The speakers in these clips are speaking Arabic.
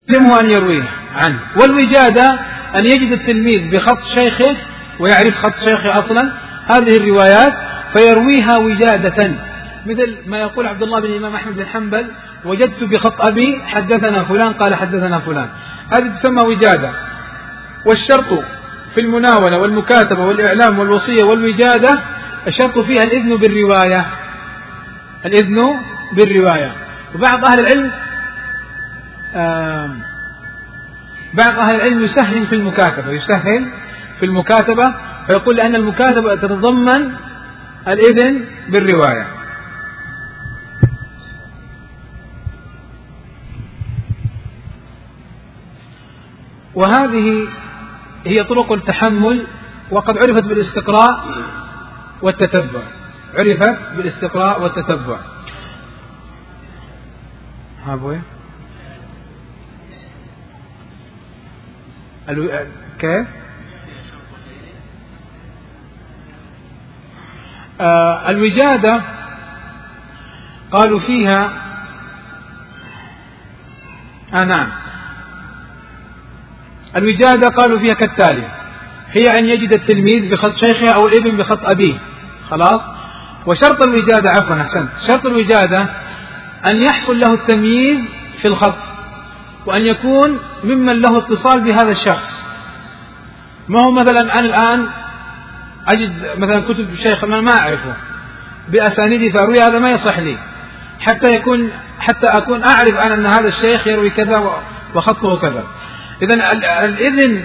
يلزمه أن يرويه عنه. والوجادة أن يجد التلميذ بخط شيخه ويعرف خط شيخه أصلا هذه الروايات فيرويها وجادة، مثل ما يقول عبد الله بن الإمام أحمد بن حنبل: وجدت بخط أبي حدثنا فلان قال حدثنا فلان. هذه تسمى وجادة. والشرط في المناولة والمكاتبة والإعلام والوصية والوجادة الشرط فيها الإذن بالرواية، الإذن بالرواية. وبعض أهل العلم يسهل في المكاتبة فيقول لأن المكاتبة تتضمن الإذن بالرواية. وهذه هي طرق التحمل، وقد عرفت بالاستقراء والتتبع. كيف؟ الوجادة قالوا فيها نعم، الوجادة قالوا فيها كالتالي: هي أن يجد التلميذ بخط شيخه أو الابن بخط أبيه، خلاص. وشرط الوجادة شرط الوجادة أن يحصل له التمييز في الخط، وأن يكون ممن له اتصال بهذا الشخص. ما هو مثلا أنا الآن أجد مثلا كتب الشيخ ما أعرفه بأسانيدي فأروي، هذا ما يصح لي حتى أكون أعرف أنا أن هذا الشيخ يروي كذا وخطه كذا. إذن الإذن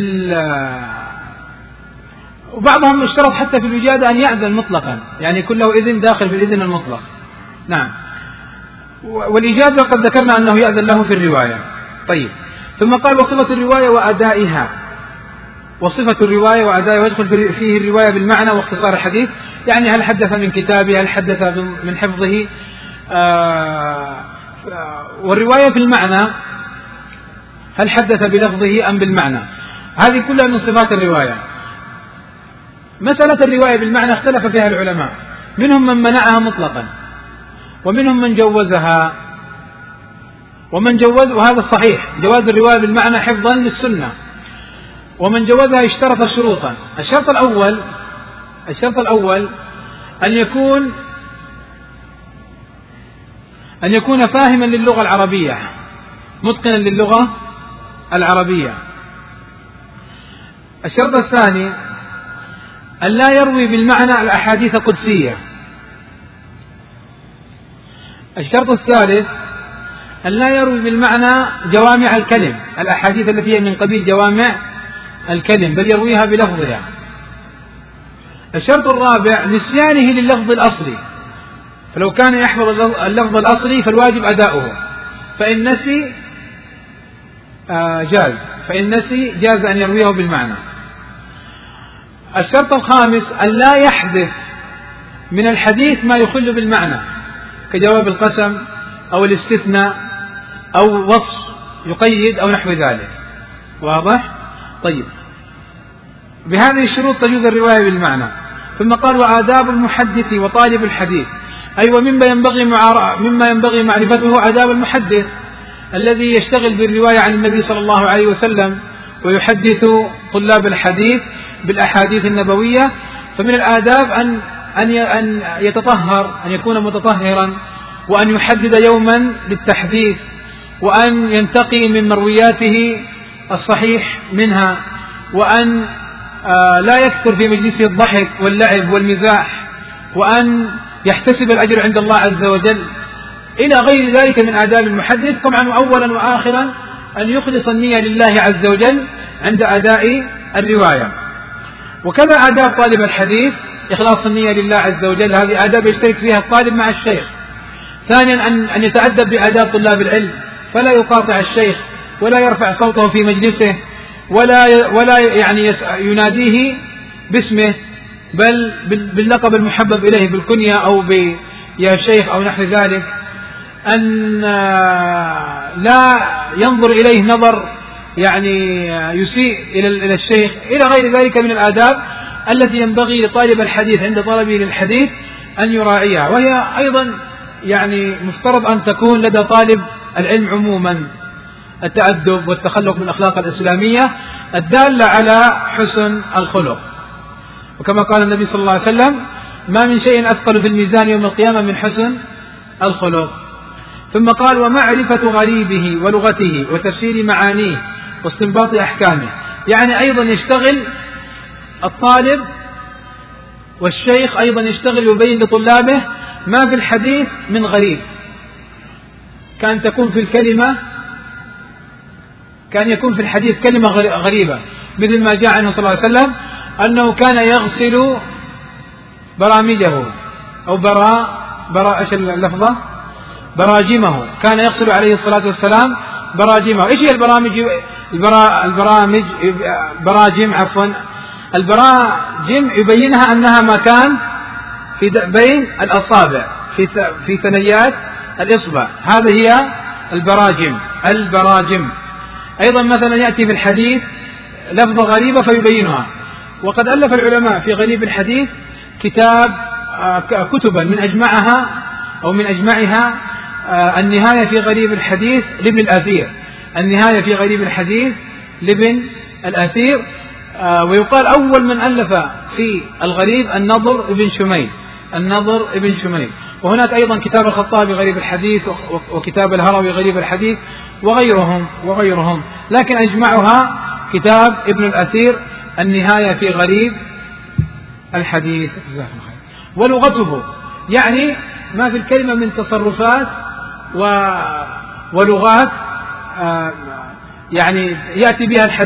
وبعضهم اشترط حتى في الوجادة أن يأذن مطلقا، يعني كله إذن داخل في الإذن المطلق. نعم. والإجازة قد ذكرنا أنه يأذن له في الرواية. طيب، ثم قال: وصفة الرواية وأدائها. وصفة الرواية وأدائها ويدخل فيه الرواية بالمعنى واختصار الحديث، يعني هل حدث من كتابه، هل حدث من حفظه. والرواية في المعنى هل حدث بلفظه أم بالمعنى، هذه كلها من صفات الرواية. مسألة الرواية بالمعنى اختلف فيها العلماء، منهم من منعها مطلقا، ومنهم من جوزها، وهذا الصحيح جواز الرواية بالمعنى حفظا للسنة. ومن جوزها اشترط شروطا. الشرط الأول أن يكون فاهما للغة العربية، متقنا للغة العربية. الشرط الثاني أن لا يروي بالمعنى الأحاديث القدسية. الشرط الثالث أن لا يروي بالمعنى جوامع الكلم، الأحاديث التي هي من قبيل جوامع الكلم، بل يرويها بلفظها. الشرط الرابع نسيانه لللفظ الأصلي، فلو كان يحفظ اللفظ الأصلي فالواجب أداؤه، فإن نسي جاز أن يرويه بالمعنى. الشرط الخامس أن لا يحدث من الحديث ما يخل بالمعنى، كجواب القسم أو الاستثناء أو وصف يقيد أو نحو ذلك. واضح؟ طيب، بهذه الشروط تجوز الرواية بالمعنى. ثم قال: وآداب المحدث وطالب الحديث، أي ومما ينبغي معرفته آداب المحدث الذي يشتغل بالرواية عن النبي صلى الله عليه وسلم ويحدث طلاب الحديث بالأحاديث النبوية. فمن الآداب أن يتطهر، أن يكون متطهرا، وأن يحدد يوما للتحديث، وأن ينتقي من مروياته الصحيح منها، وأن لا يكثر في مجلسه الضحك واللعب والمزاح، وأن يحتسب الأجر عند الله عز وجل، إلى غير ذلك من آداب المحدث. طبعا وأولا وآخرا أن يخلص النية لله عز وجل عند أداء الرواية. وكذا آداب طالب الحديث إخلاص النية لله عز وجل، هذه آداب يشترك فيها الطالب مع الشيخ. ثانيا أن يتأدب بآداب طلاب العلم، فلا يقاطع الشيخ ولا يرفع صوته في مجلسه ولا يعني يناديه باسمه، بل باللقب المحبب إليه، بالكنية أو يا شيخ أو نحو ذلك. أن لا ينظر إليه نظر يعني يسيء إلى الشيخ، إلى غير ذلك من الآداب التي ينبغي لطالب الحديث عند طلبه للحديث أن يراعيها، وهي أيضا يعني مفترض أن تكون لدى طالب العلم عموما. التأدب والتخلق من الأخلاق الإسلامية الدالة على حسن الخلق. وكما قال النبي صلى الله عليه وسلم: ما من شيء أثقل في الميزان يوم القيامة من حسن الخلق. ثم قال: ومعرفة غريبه ولغته وتفسير معانيه واستنباط أحكامه. يعني أيضا يشتغل الطالب والشيخ أيضا يشتغل يبين لطلابه ما في الحديث من غريب، كان يكون في الحديث كلمة غريبة، مثل ما جاء عنه صلى الله عليه وسلم أنه كان يغسل برامجه أو إيش اللفظة؟ براجمه، كان يغسل عليه الصلاة والسلام براجمه. إيش هي البراجم يبينها أنها مكان بين الأصابع في ثنيات الإصبع، هذا هي البراجم. أيضا مثلا يأتي في الحديث لفظة غريبة فيبينها. وقد ألف العلماء في غريب الحديث كتبا من أجمعها النهاية في غريب الحديث لابن الأثير. ويقال أول من ألف في الغريب النضر ابن شميل. وهناك أيضا كتاب الخطابي غريب الحديث، وكتاب الهروي غريب الحديث، وغيرهم، لكن أجمعها كتاب ابن الأثير النهاية في غريب الحديث. ولغته يعني ما في الكلمة من تصرفات ولغات يعني يأتي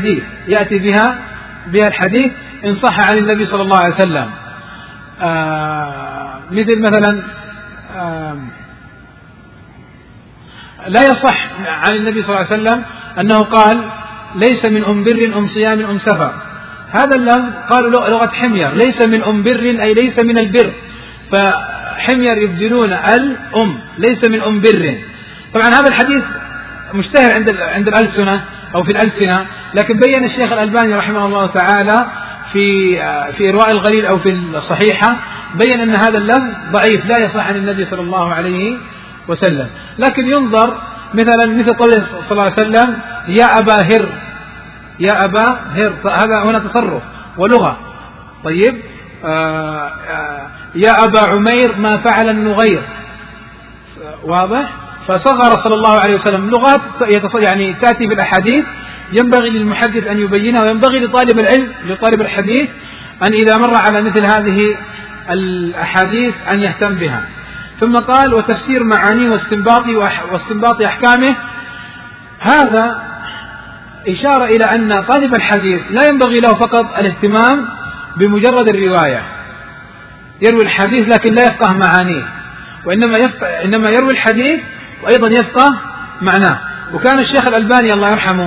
بها الحديث إن صح عن النبي صلى الله عليه وسلم. مثلا لا يصح عن النبي صلى الله عليه وسلم أنه قال: ليس من أم بر صيام سفر. هذا اللفظ قالوا لغة حمير، ليس من أم بر أي ليس من البر، فحمير يبدلون ليس من أم بر. طبعا هذا الحديث مشتهر عند الألسنة أو في الألسنة، لكن بين الشيخ الألباني رحمه الله تعالى في إرواء الغليل أو في الصحيحة بين أن هذا اللفظ ضعيف لا يصح عن النبي صلى الله عليه وسلم. لكن ينظر مثل قوله صلى الله عليه وسلم: يا أبا هر، هذا هنا تصرف ولغة. طيب، يا أبا عمير ما فعل النغير، واضح؟ فصغر صلى الله عليه وسلم لغات يعني تأتي في الأحاديث ينبغي للمحدث أن يبينها، وينبغي لطالب الحديث أن إذا مر على مثل هذه الأحاديث أن يهتم بها. ثم قال: وتفسير معانيه واستنباط أحكامه. هذا إشارة إلى أن طالب الحديث لا ينبغي له فقط الاهتمام بمجرد الرواية، يروي الحديث لكن لا يفقه معانيه، وإنما يروي الحديث وأيضا يفقه معناه. وكان الشيخ الألباني الله يرحمه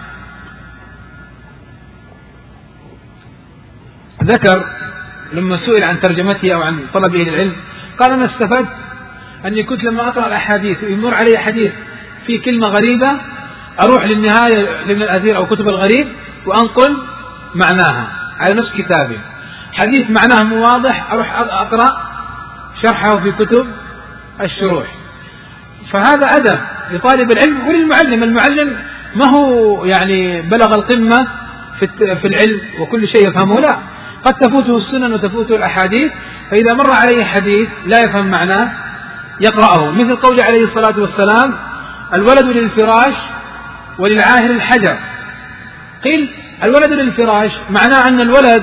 ذكر لما سئل عن ترجمته أو عن طلبه للعلم، قال: أنا استفدت أني كنت لما أقرأ الأحاديث ويمر علي حديث في كلمة غريبة أروح للنهاية لابن الأثير أو كتب الغريب وأنقل معناها على نفس كتابي. حديث معناه واضح أروح أقرأ شرحه في كتب الشروح. فهذا أدب لطالب العلم وللمعلم. المعلم ما هو يعني بلغ القمة في العلم وكل شيء يفهمه، لا، قد تفوته السنن وتفوته الأحاديث، فإذا مر عليه حديث لا يفهم معناه يقرأه، مثل قول عليه الصلاة والسلام: الولد للفراش وللعاهر الحجر. قيل: الولد للفراش معناه أن الولد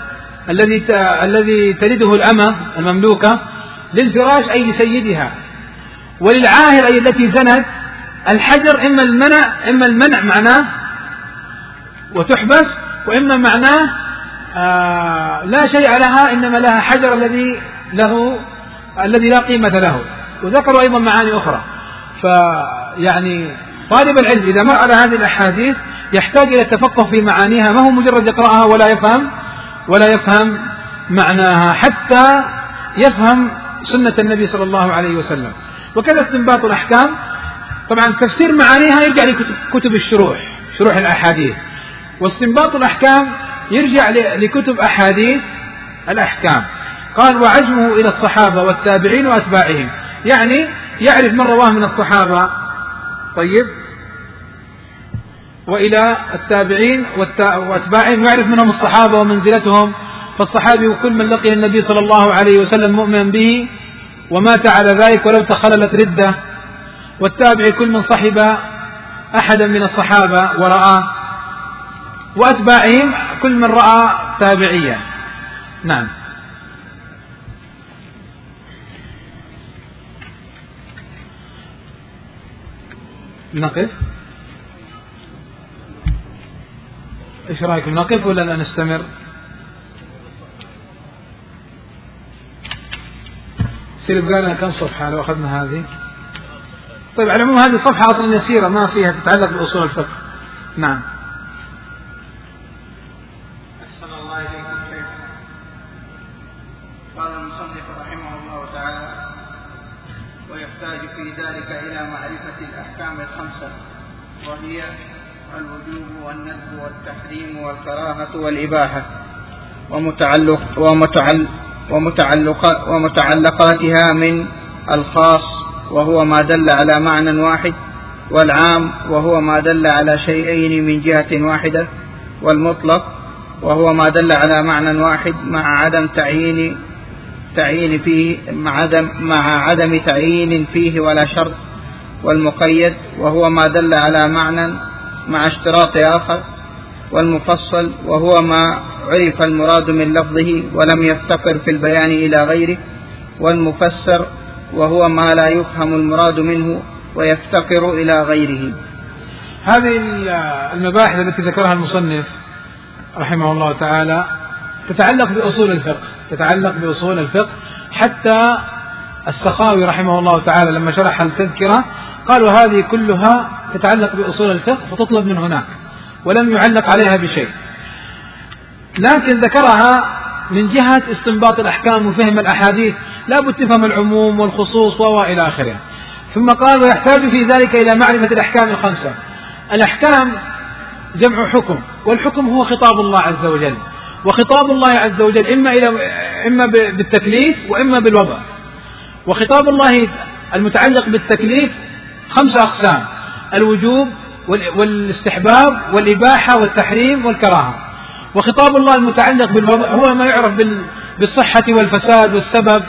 الذي تلده الأمة المملوكة للفراش أي لسيدها، وللعاهر أي التي زنت الحجر إما المنع معناه وتحبس، وإما معناه لا شيء لها إنما لها حجر الذي لا قيمة له. وذكروا أيضا معاني أخرى. فيعني طالب العلم إذا مر على هذه الأحاديث يحتاج إلى التفقه في معانيها، ما هو مجرد يقرأها ولا يفهم معناها، حتى يفهم سنة النبي صلى الله عليه وسلم. وكذا استنباط الأحكام، طبعا تفسير معانيها يرجع لكتب شروح الأحاديث، واستنباط الأحكام يرجع لكتب أحاديث الأحكام. قال: وعزمه إلى الصحابة والتابعين وأتباعهم، يعني يعرف من رواه من الصحابة، طيب، وإلى التابعين وأتباعهم، ويعرف منهم الصحابة ومنزلتهم. فالصحابي كل من لقي النبي صلى الله عليه وسلم مؤمنا به ومات على ذلك ولو تخللت ردة، والتابعي كل من صحب أحدا من الصحابة ورآه، وأتباعهم كل من رأى تابعيا. نعم. نقف؟ ايش رايكم، نقف ولا لا نستمر؟ سير بقى لنا كم صفحة لو أخذنا هذه؟ طيب على العموم هذه الصفحة أصلا يسيرة ما فيها تتعلق بأصول الفقه. نعم. أحسن الله إليكم شيخ. قال المصنف رحمه الله تعالى: ويحتاج في ذلك إلى معرفة الأحكام الخمسة، وهي الوجوب والندب والتحريم والكراهة والإباحة ومتعلقاتها من الخاص وهو ما دل على معنى واحد، والعام وهو ما دل على شيئين من جهة واحدة، والمطلق وهو ما دل على معنى واحد مع عدم تعيين فيه مع عدم تعيين فيه ولا شرط، والمقيد وهو ما دل على معنى مع اشتراط آخر، والمفصل وهو ما عرف المراد من لفظه ولم يفتقر في البيان إلى غيره، والمفسر وهو ما لا يفهم المراد منه ويفتقر إلى غيره. هذه المباحث التي ذكرها المصنف رحمه الله تعالى تتعلق بأصول الفقه، حتى السخاوي رحمه الله تعالى لما شرح التذكرة قالوا هذه كلها تتعلق بأصول الفقه فتطلب من هناك، ولم يعلق عليها بشيء، لكن ذكرها من جهة استنباط الأحكام وفهم الأحاديث، لا بد تفهم العموم والخصوص وإلى آخره. ثم قال: ويحتاج في ذلك إلى معرفة الأحكام الخمسة. الأحكام جمع حكم، والحكم هو خطاب الله عز وجل، وخطاب الله عز وجل إما بالتكليف وإما بالوضع. وخطاب الله المتعلق بالتكليف 5 أقسام: الوجوب والاستحباب والإباحة والتحريم والكراهة. وخطاب الله المتعلق بالوضع هو ما يعرف بالصحة والفساد والسبب،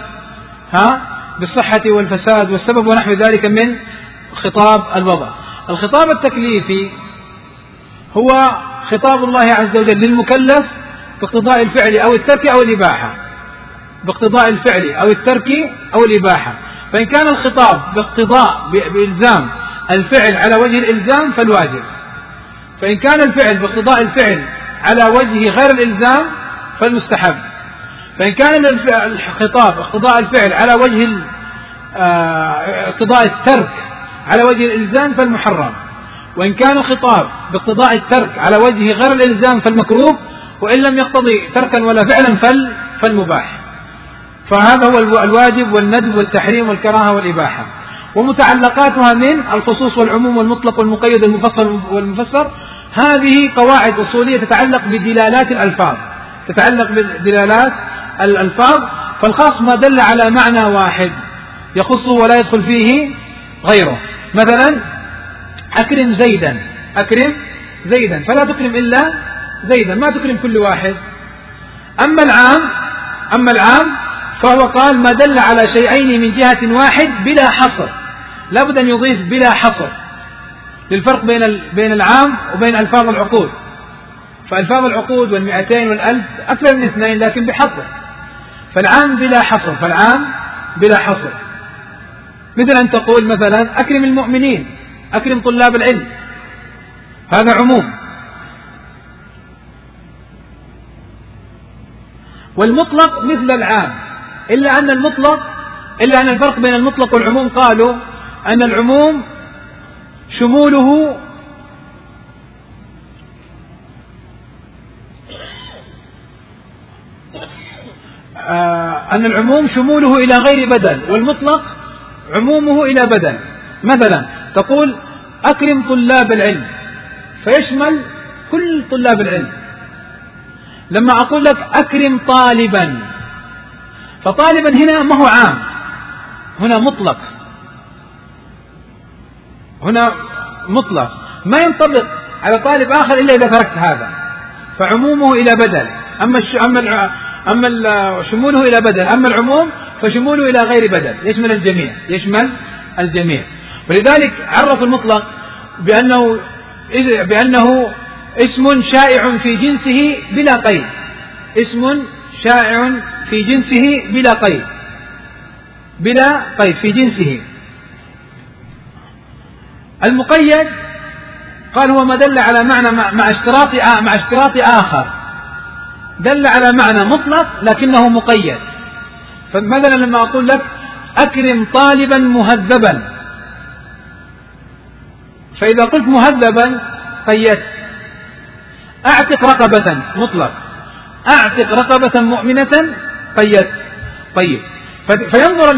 بالصحة والفساد والسبب ونحو ذلك من خطاب الوضع. الخطاب التكليفي هو خطاب الله عز وجل للمكلف باقتضاء الفعل أو الترك أو الإباحة، باقتضاء الفعل أو الترك أو الإباحة. فإن كان الخطاب باقتضاء بإلزام الفعل على وجه الإلزام فالواجب، فإن كان الفعل باقتضاء الفعل على وجه غير الإلزام فالمستحب، فإن كان الخطاب اقتضاء الفعل على وجه اقتضاء الترك على وجه الإلزام فالمحرم، وإن كان الخطاب باقتضاء الترك على وجه غير الإلزام فالمكروه، وإن لم يقتضي تركا ولا فعلا فالمباح. فهذا هو الواجب والندب والتحريم والكراهة والإباحة. ومتعلقاتها من الخصوص والعموم والمطلق والمقيد والمفصل والمفسر، هذه قواعد أصولية تتعلق بدلالات الألفاظ. فالخاص ما دل على معنى واحد يخصه ولا يدخل فيه غيره. مثلا أكرم زيدا فلا تكرم إلا زيدا، ما تكرم كل واحد. أما العام فهو قال ما دل على شيئين من جهة واحد بلا حصر، لا بد أن يضيف بلا حصر للفرق بين العام وبين ألفاظ العقود. فألفاظ العقود وال200 والألف أكثر من 2 لكن بحصر، فالعام بلا حصر. مثل أن تقول مثلا أكرم المؤمنين، أكرم طلاب العلم، هذا عموم. والمطلق مثل العام، إلا أن الفرق بين المطلق والعموم قالوا أن العموم شموله إلى غير بدل، والمطلق عمومه إلى بدل. مثلا تقول أكرم طلاب العلم فيشمل كل طلاب العلم. لما أقول لك أكرم طالبا، فطالبا هنا ما هو عام، هنا مطلق، ما ينطبق على طالب آخر إلا إذا تركت هذا، فعمومه إلى بدل. أما شموله إلى بدل، أما العموم فشموله إلى غير بدل، يشمل الجميع، يشمل الجميع. ولذلك عرف المطلق بأنه اسم شائع في جنسه بلا قيد، اسم شائع في جنسه بلا قيد، بلا قيد في جنسه. المقيد قال هو ما دل على معنى مع اشتراط آخر، دل على معنى مطلق لكنه مقيد. فمثلا لما أقول لك أكرم طالبا مهذبا، فإذا قلت مهذبا قيدت. أعتق رقبة مطلق، أعتق رقبة مؤمنة قيدت. طيب، فينظر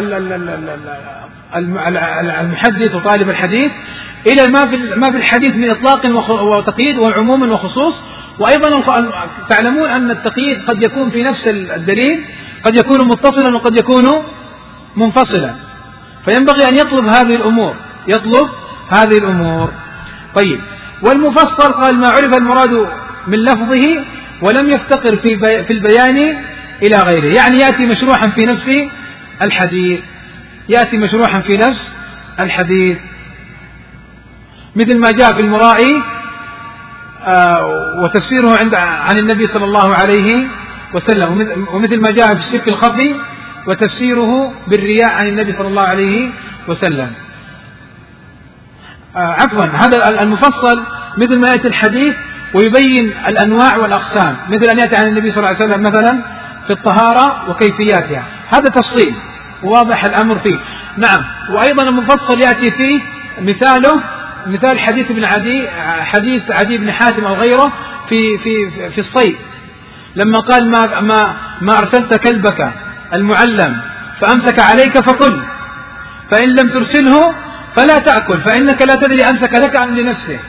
المحدث وطالب الحديث إلى ما في الحديث من إطلاق وتقييد وعموم وخصوص. وأيضا تعلمون أن التقييد قد يكون في نفس الدليل، قد يكون متصلا وقد يكون منفصلا، فينبغي أن يطلب هذه الأمور. طيب، والمفصل قال ما عرف المراد من لفظه ولم يفتقر في البيان إلى غيره، يعني يأتي مشروحا في نفس الحديث، يأتي مشروحا في نفس الحديث، مثل ما جاء في المرائي وتفسيره عن النبي صلى الله عليه وسلم، ومثل ما جاء في الشرك الخفي وتفسيره بالرياء عن النبي صلى الله عليه وسلم. عفوا، هذا المفصل مثل ما يأتي الحديث ويبين الأنواع والأقسام، مثل أن يأتي عن النبي صلى الله عليه وسلم مثلا في الطهارة وكيفياتها، هذا تفصيل واضح الأمر فيه. نعم. وأيضا المفصل يأتي فيه مثال حديث عدي بن حاتم أو غيره في الصيد، لما قال ما أرسلت كلبك المعلم فأمسك عليك فقل، فإن لم ترسله فلا تأكل، فإنك لا تدري أمسك لك أم لنفسه،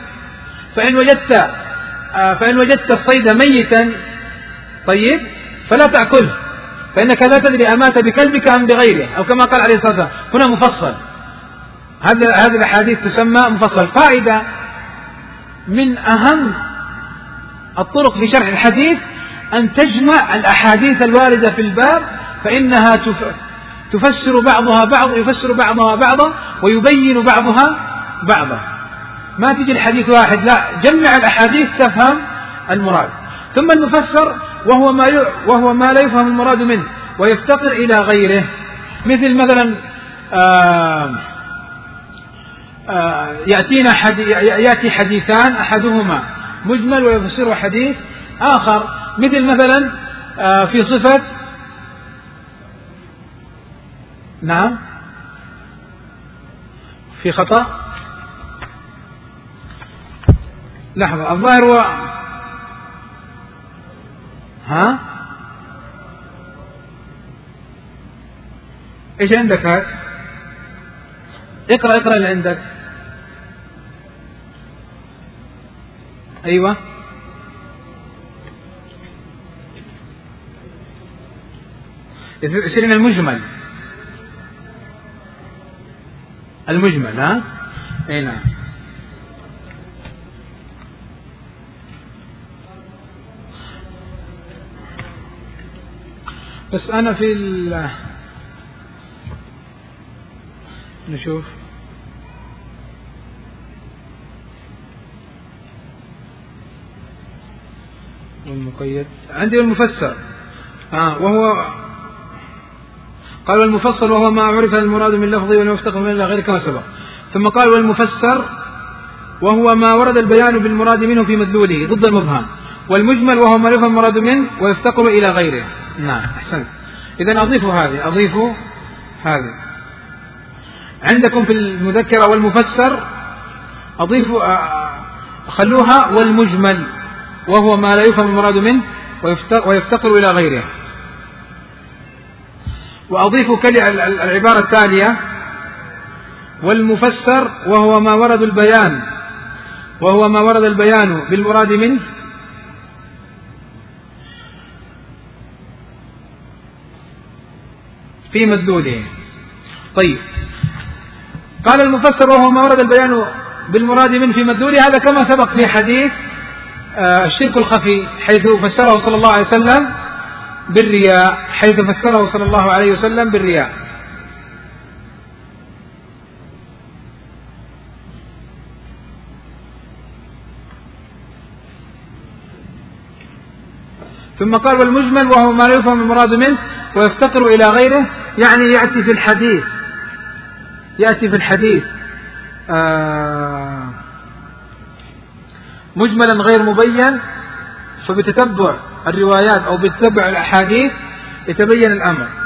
فإن وجدت الصيد ميتا طيب فلا تأكله، فإنك لا تدري أمات بكلبك أم بغيره، أو كما قال عليه الصلاة والسلام. هنا مفصل، هذه الأحاديث تسمى مفصل. فائدة من أهم الطرق في شرح الحديث أن تجمع الأحاديث الواردة في الباب، فإنها يفسر بعضها بعضا ويبين بعضها بعضا. ما تجي الحديث واحد، لا، جمع الأحاديث تفهم المراد. ثم المفسر وهو ما لا يفهم المراد منه ويفتقر إلى غيره، مثلا يأتي حديثان أحدهما مجمل ويفسره حديث آخر، مثلا في صفة، نعم، في خطأ، لحظة، الظاهر ايش عندك هذا؟ اقرأ اللي عندك. ايوه، يصير المجمل ها؟ اي نعم. بس انا نشوف والمقيد عندي المفسر وهو قال والمفصل وهو ما عرف المراد من لفظه ولم يفتقر من إلى غيره كما سبق. ثم قال والمفسر وهو ما ورد البيان بالمراد منه في مدلوله ضد المبهم، والمجمل وهو ما يفهم المراد منه ويفتقر إلى غيره. نعم، أحسنت. إذن أضيفوا هذه عندكم في المذكرة، والمفسر أضيفوا خلوها والمجمل وهو ما لا يفهم المراد منه ويفتقر إلى غيره. وأضيفوا العبارة التالية والمفسر وهو ما ورد البيان بالمراد منه في مدلوله. طيب، قال المفسر وهو ما ورد البيان بالمراد منه في مدلوله، هذا كما سبق في حديث الشرك الخفي حيث فسره صلى الله عليه وسلم بالرياء، ثم قال والمجمل وهو ما لا يفهم المراد منه ويفتقر إلى غيره، يعني يأتي في الحديث مجملا غير مبين، فبتتبع الروايات أو بتتبع الأحاديث يتبين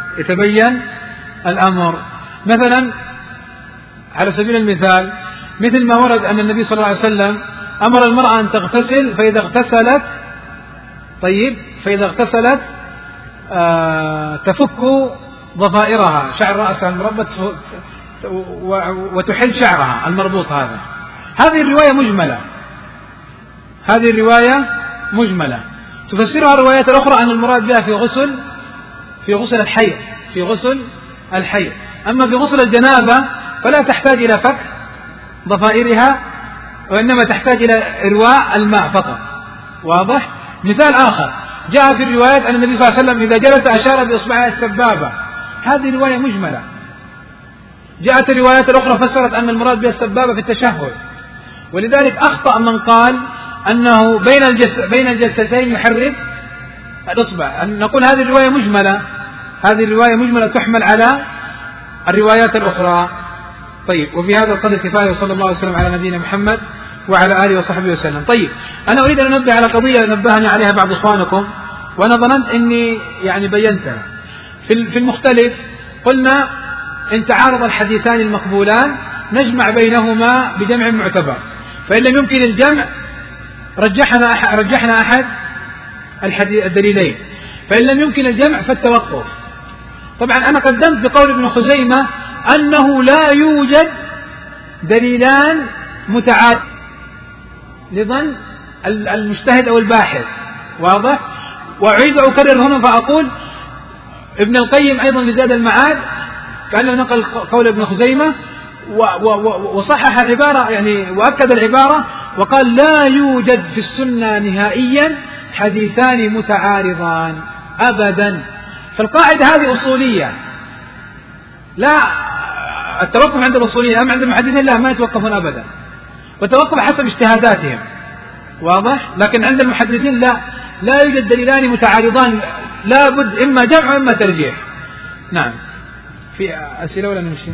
الأمر. مثلا على سبيل المثال مثل ما ورد أن النبي صلى الله عليه وسلم أمر المرأة أن تغتسل، فإذا اغتسلت تفك ضفائرها، شعر رأسها المربط وتحل شعرها المربوط. هذه الرواية مجملة تفسرها الروايات الأخرى أن المراد بها في غسل الحيض. أما في غسل الجنابة فلا تحتاج إلى فك ضفائرها، وإنما تحتاج إلى إرواء الماء فقط. واضح؟ مثال آخر جاء في الروايات أن النبي صلى الله عليه وسلم إذا جلس أشار بإصبعه السبابة، هذه رواية مجملة. جاءت الروايات الأخرى فسرت أن المراد بها السبابة في التشهد، ولذلك أخطأ من قال أنه بين الجلستين يحرك الإصبع. أن نقول هذه الرواية مجملة تحمل على الروايات الأخرى. طيب، وفي هذا القدر كفاية، وصلى الله عليه وسلم على نبينا محمد وعلى آله وصحبه وسلم. طيب، أنا أريد أن أنبه على قضية نبهني عليها بعض إخوانكم وأنا ظننت أني بينتها. في المختلف قلنا إن تعارض الحديثان المقبولان نجمع بينهما بجمع معتبر، فإن لم يمكن الجمع رجحنا أحد الدليلين، فإن لم يمكن الجمع فالتوقف. طبعا أنا قدمت بقول ابن خزيمة أنه لا يوجد دليلان متعارض لظن المجتهد أو الباحث. واضح؟ وأعيد أكرر هنا فأقول ابن القيم أيضا في زاد المعاد كأنه نقل قول ابن خزيمة وصحح العبارة، يعني وأكد العبارة وقال لا يوجد في السنة نهائيا حديثان متعارضان أبدا. فالقاعدة هذه أصولية، لا التوقف عند الأصولية، أما عند المحدثين لا، ما يتوقفون أبدا، وتوقف حسب اجتهاداتهم. واضح؟ لكن عند المحدثين لا يوجد دليلان متعارضان، لا بد إما جمع وإما ترجيح. نعم. في أسئلة ولا نمشي؟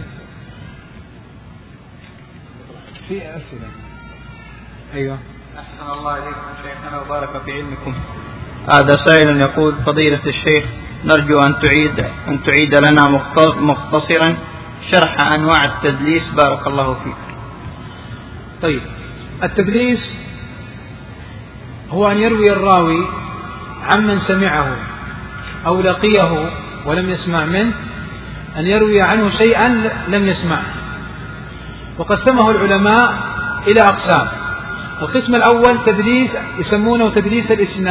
في أسئلة. أيوة. أحسن الله إليكم شيخنا وبارك في علمكم. هذا سائل يقول فضيلة الشيخ نرجو أن تعيد لنا مختصرا شرح أنواع التدليس بارك الله فيك. طيب، التدليس هو أن يروي الراوي عمن سمعه أو لقيه ولم يسمع منه، أن يروي عنه شيئا لم يسمعه. وقسمه العلماء إلى أقسام. القسم الأول تدليس يسمونه تدليس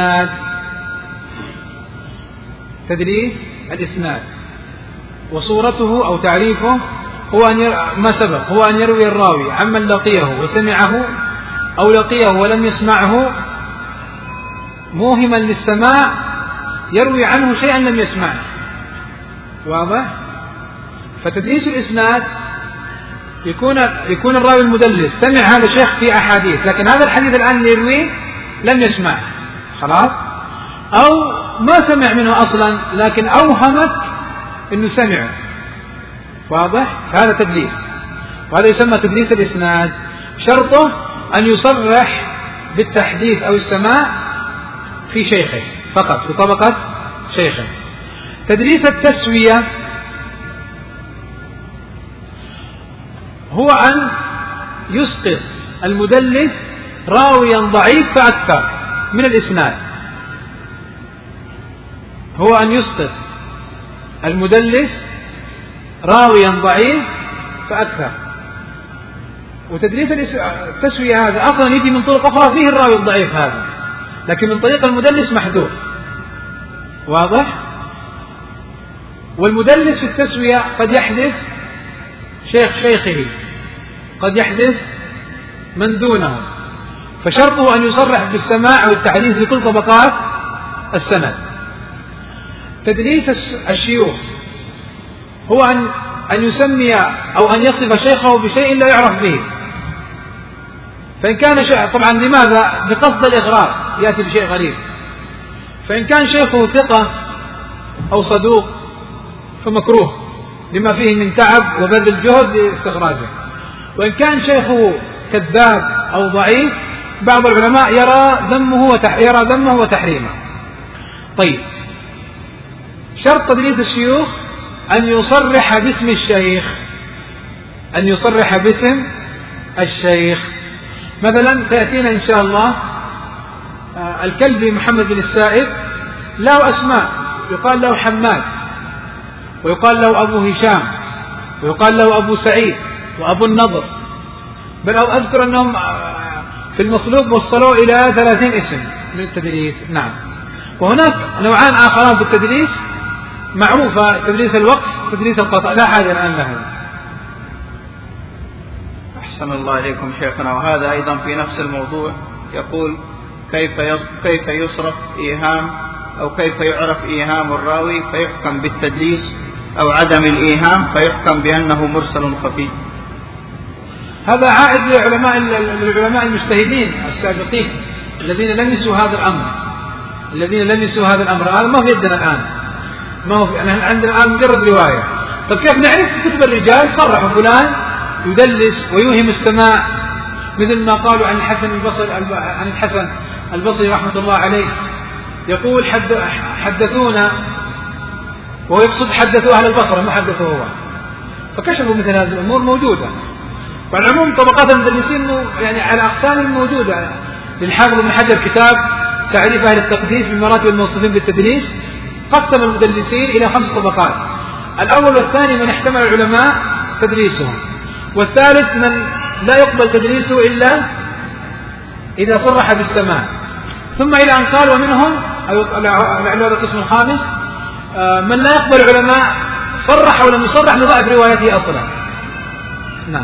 الإسناد، وصورته أو تعريفه هو هو أن يروي الراوي عمن لقيه وسمعه أو لقيه ولم يسمعه موهما للسماع، يروي عنه شيئا لم يسمعه. واضح؟ فتدليس الإسناد يكون الراوي المدلس سمع هذا الشيخ في أحاديث، لكن هذا الحديث الآن يرويه لم يسمع خلاص، أو ما سمع منه أصلا لكن أوهمك أنه سمعه. واضح؟ هذا تدليس، وهذا يسمى تدليس الإسناد. شرطه أن يصرح بالتحديث أو السماع في شيخه فقط، في طبقة شيخه. تدليس التسوية هو أن يسقط المدلس راويا ضعيف فأكثر من الإسناد. هو أن يسقط المدلس راويا ضعيف فأكثر. وتدليس التسوية هذا أصلا يجي من طرق أخرى فيه الراوي الضعيف هذا، لكن من طريق المدلس محذوف. واضح؟ والمدلس في التسوية قد يحدث شيخه، قد يحدث من دونه، فشرطه أن يصرح بالسماع والتحديث لكل طبقات السند. تدليس الشيوخ هو أن يسمي أو أن يصف شيخه بشيء لا يعرف به. فإن كان طبعا لماذا؟ بقصد الإغراء، يأتي بشيء غريب. فإن كان شيخه ثقة أو صدوق فمكروه لما فيه من تعب وبذل الجهد لاستخراجه. وإن كان شيخه كذاب أو ضعيف بعض العلماء يرى ذمه وتحريمه. طيب، شرط تدليس الشيوخ أن يصرح باسم الشيخ، أن يصرح باسم الشيخ. مثلا سيأتينا إن شاء الله الكلبي محمد بن السائب له أسماء، يقال له حماد، ويقال له أبو هشام، ويقال له أبو سعيد، وأبو النضر، بل أذكر أنهم في المصلوب وصلوا إلى 30 اسم من التدليس. نعم. وهناك نوعان آخران في التدليس معروفة، تدليس الوقف وتدليس القطع، لا حاجة الآن له. أحسن الله إليكم شيخنا. وهذا أيضا في نفس الموضوع، يقول كيف يصرف إيهام أو كيف يعرف إيهام الراوي فيحكم بالتدليس، أو عدم الإيهام فيحكم بأنه مرسل خفي؟ هذا عائد للعلماء المجتهدين السابقين الذين لمسوا هذا الأمر. هذا ما في يدنا الآن، ما هو عندنا الآن مجرد رواية. طيب كيف نعرف؟ كتب الرجال صرحوا فلان يدلس ويوهم السماع، مثل ما قالوا عن الحسن البصري رحمة الله عليه، يقول حدثونا، وهو يقصد حدثوا أهل البصرة ما حدثوا هو. فكشفوا مثل هذه الأمور موجودة. والعموم طبقات المدلسين يعني على أقسام موجودة. للحافظ ابن حجر كتاب تعريف أهل التقديس بمراتب الموصوفين بالتدليس، قسم المدلسين إلى 5 طبقات. الأول والثاني من احتمل العلماء تدليسهم، والثالث من لا يقبل تدليسه إلا إذا صرح بالسماع، ثم إلى أن قال ومنهم لعله القسم الخامس من لا يقبل العلماء صرح ولم يصرح لضعف روايته أصلا. نعم.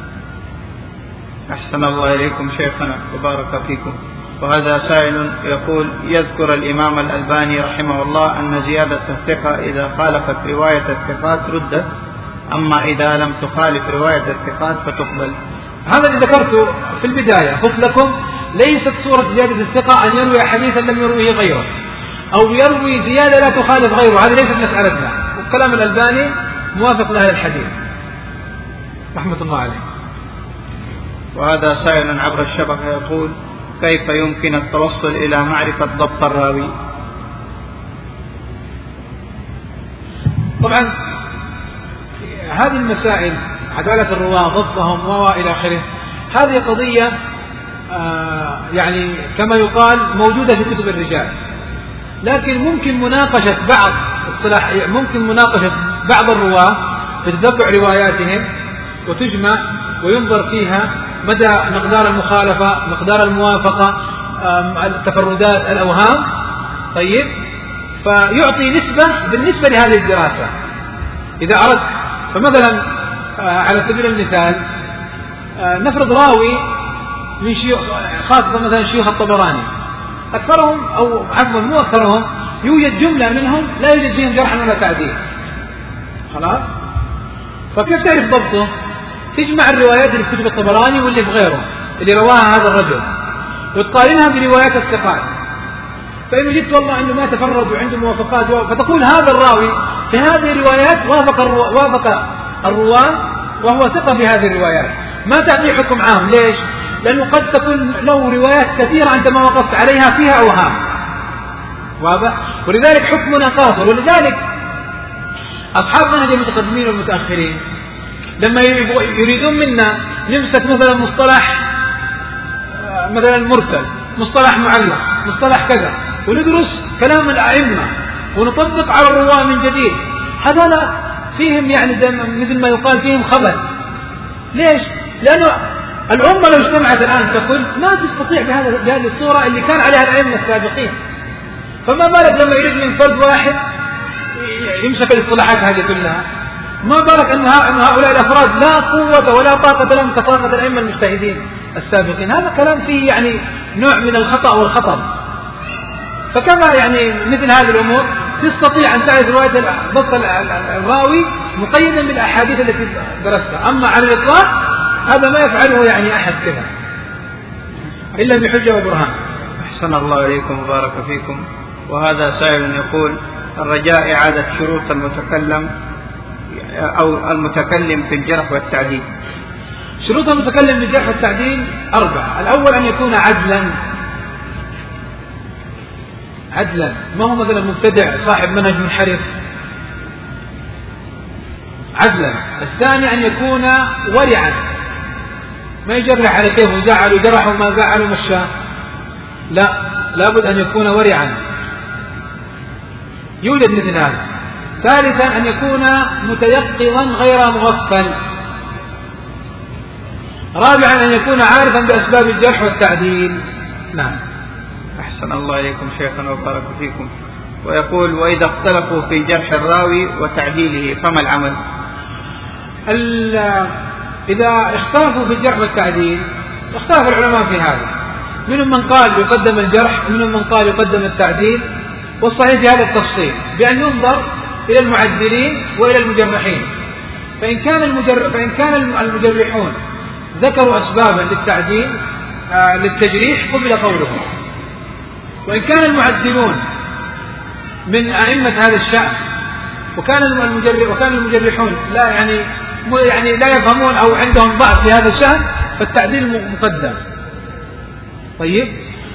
أحسن الله إليكم شيخنا وبارك فيكم. وهذا سائل يقول يذكر الإمام الألباني رحمه الله أن زيادة الثقة إذا خالفت رواية الثقات ردت، أما إذا لم تخالف رواية الثقات فتقبل. هذا اللي ذكرته في البداية، قلت لكم ليست صورة زيادة الثقة أن يروي حديثا لم يرويه غيره، أو يروي زيادة لا تخالف غيره، هذه ليست مسألتنا. وكلام الألباني موافق لأهل الحديث رحمة الله عليه. وهذا سائل عبر الشبكة يقول كيف يمكن التوصل إلى معرفة ضبط الراوي؟ طبعا هذه المسائل عدالة الرواة ضبطهم وإلى آخره، هذه قضية يعني كما يقال موجودة في كتب الرجال، لكن ممكن مناقشة بعض الرواة بتتبع رواياتهم وتجمع وينظر فيها مدى مقدار المخالفة، مقدار الموافقة، التفردات، الأوهام. طيب، فيعطي نسبة بالنسبة لهذه الدراسة إذا أردت. فمثلا على سبيل المثال نفرض راوي من شيوخ، خاصة مثلا شيوخ الطبراني، أكثرهم أو عفوا مو أكثرهم، يوجد جملة منهم لا يوجد فيهم جرح ولا تعديل، خلاص. فكيف تعرف ضبطه؟ تجمع الروايات اللي في كتب الطبراني واللي في غيره اللي رواها هذا الرجل وتقارنها بروايات الثقات، فإن وجدت والله أنه ما تفرد وعنده موافقات، فتقول هذا الراوي في هذه الروايات وافق الرواة وهو ثقة بهذه الروايات، ما تعطي حكم عام. ليش؟ لأنه قد تكون له روايات كثيرة أنت ما وقفت عليها فيها أوهام، واضح؟ ولذلك حكمنا قاصر. ولذلك أصحابنا المتقدمين والمتأخرين لما يريدون منا نمسك مثلا مصطلح مثلا مرسل، مصطلح معلق، مصطلح كذا، وندرس كلام الأئمة ونطبق على الرواة من جديد، هذول فيهم يعني مثل ما يقال فيهم خبث. ليش؟ لأنه الأمة لو اجتمعت الآن تقول ما تستطيع بهذه الصورة اللي كان عليها الأئمة السابقين، فما بالك لما يريد من فرد واحد يمسك الاصطلاحات هذه كلها؟ ما بالك أن هؤلاء الأفراد لا قوة ولا طاقة لهم كطاقة الأئمة المجتهدين. السابقين. هذا كلام فيه يعني نوع من الخطأ والخطأ. فكما يعني مثل هذه الأمور تستطيع أن تعرف رواية ضبط الراوي مقيدا بالأحاديث التي درستها. أما على الإطلاق هذا ما يفعله يعني أحد كذا إلا بحجة وبرهان. أحسن الله إليكم وبارك فيكم. وهذا سائل يقول: الرجاء إعادة شروط المتكلم أو المتكلم في الجرح والتعديل. شروط المتكلم في الجرح والتعديل 4. الأول أن يكون عدلا، ما هو مثلا مبتدع صاحب منهج منحرف، عدلا. الثاني أن يكون ورعا، ما يجرح على كيف وزعل وجرح وما زعل ومشى، لا، لابد أن يكون ورعا، يوجد مثل هذا. ثالثا أن يكون متيقظا غير مغفل. رابعا أن يكون عارفا بأسباب الجرح والتعديل. نعم. أحسن الله إليكم شيخنا وبارك فيكم. ويقول: وإذا اختلفوا في جرح الراوي وتعديله فما العمل؟ إذا اختلفوا في الجرح والتعديل اختلف العلماء في هذا، منهم من قال يقدم الجرح ومنهم من قال يقدم التعديل. والصحيح في هذا التفصيل بأن ينظر إلى المعدلين وإلى المجرحين. فإن كان المجرحون ذكروا أسبابا للتعديل للتجريح قبل قولهم، وإن كان المعدلون من أئمة هذا الشأن وكان المجرحون لا يعني لا يفهمون أو عندهم ضعف في هذا الشأن فالتعديل مقدم. طيب،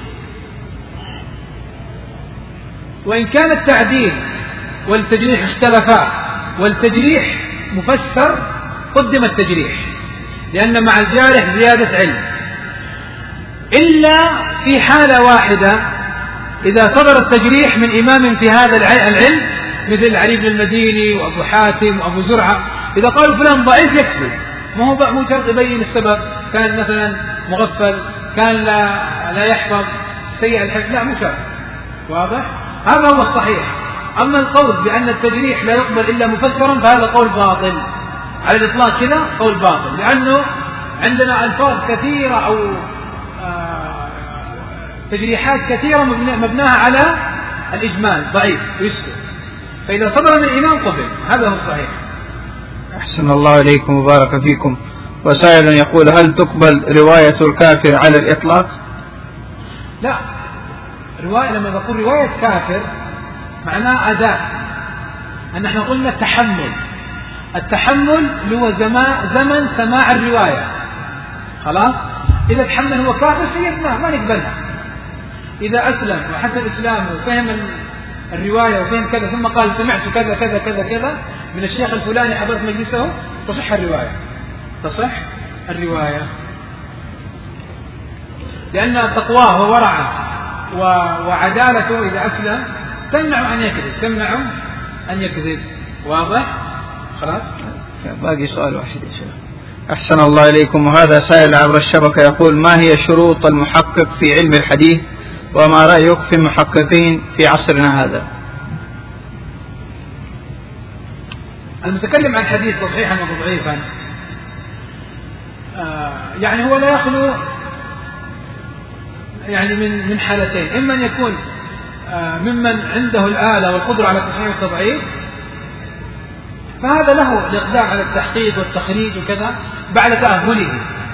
وإن كان التعديل والتجريح اختلفا والتجريح مفسر قدم التجريح، لأن مع الجارح زيادة علم، إلا في حالة واحدة إذا صدر التجريح من إمام في هذا العلم مثل علي بن المديني وأبو حاتم وأبو زرعة، إذا قالوا فلان ضعيف يكفي، ما هو شرط يبين السبب، كان مثلا مغفل، كان لا يحفظ، سيء الحفظ، لا مو شرط. واضح؟ هذا هو الصحيح. أما القول بأن التجريح لا يقبل إلا مفسرا فهذا قول باطل على الإطلاق، كذا قول باطل، لأنه عندنا ألفاظ كثيرة أو تجريحات كثيرة مبناها على الإجمال ضعيف ويسكت، فإذا صدر من الإمام قبل، هذا هو الصحيح. أحسن الله إليكم وبارك فيكم. وسائل يقول: هل تقبل رواية الكافر على الإطلاق؟ لا، رواية لما نقول رواية كافر معناه أداء، أن احنا قلنا التحمل هو زمن سماع الرواية، خلاص. إذا تحمل هو كافر سيدنا ما نقبلها. إذا أسلم وحسن إسلامه وفهم الرواية وفهم كذا ثم قال سمعت كذا كذا كذا كذا من الشيخ الفلاني حضرت مجلسه، تصح الرواية، لأن تقواه وورعه وعدالته إذا أسلم تمنع أن يكذب. واضح؟ خلاص. باقي سؤال واحد يا شيخ. أحسن الله إليكم. وهذا سائل عبر الشبكة يقول: ما هي شروط المحقق في علم الحديث، وما رأيك في المحققين في عصرنا هذا؟ المتكلم عن الحديث صحيحا وضعيفا يعني هو لا يخلو يعني من حالتين: إما أن يكون ممن عنده الآلة والقدرة على التصحيح والتضعيف، فهذا له الإقدام على التحقيق والتخريج وكذا بعد تأهله.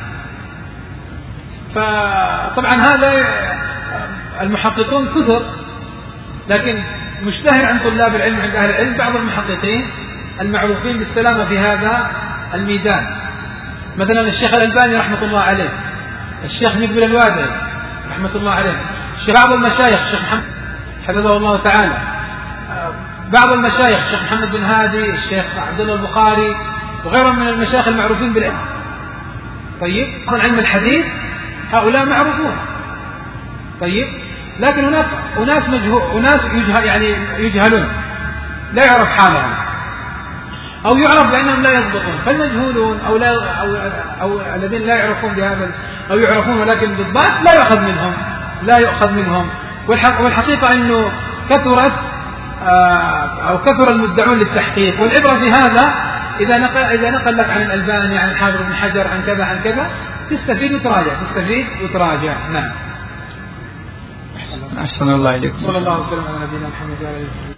فطبعا هذا المحققون كثر، لكن مشتهر عند طلاب العلم عند أهل العلم بعض المحققين المعروفين بالسلامة في هذا الميدان، مثلا الشيخ الألباني رحمة الله عليه، الشيخ مقبل الوادعي رحمة الله عليه، بعض المشايخ الشيخ محمد حفظه الله تعالى، بعض المشايخ الشيخ محمد بن هادي، الشيخ عبد الله البخاري وغيرهم من المشايخ المعروفين بالعلم. طيب، علم الحديث هؤلاء معروفون. طيب، لكن هناك أناس يجهلون لا يعرف حالهم، أو يعرف بأنهم لا يضبطون، فالمجهولون أو الذين لا يعرفون بهذا أو يعرفون ولكن بالضبط لا يؤخذ منهم. والحقيقة أنه كثر المدعون للتحقيق، والعبرة في هذا إذا نقل لك عن الألباني عن الحافظ بن حجر عن كذا تستفيد وتراجع. نعم. أحسن الله إليكم. صلى الله عليه وسلم على نبينا محمد وعلى آله وصحبه.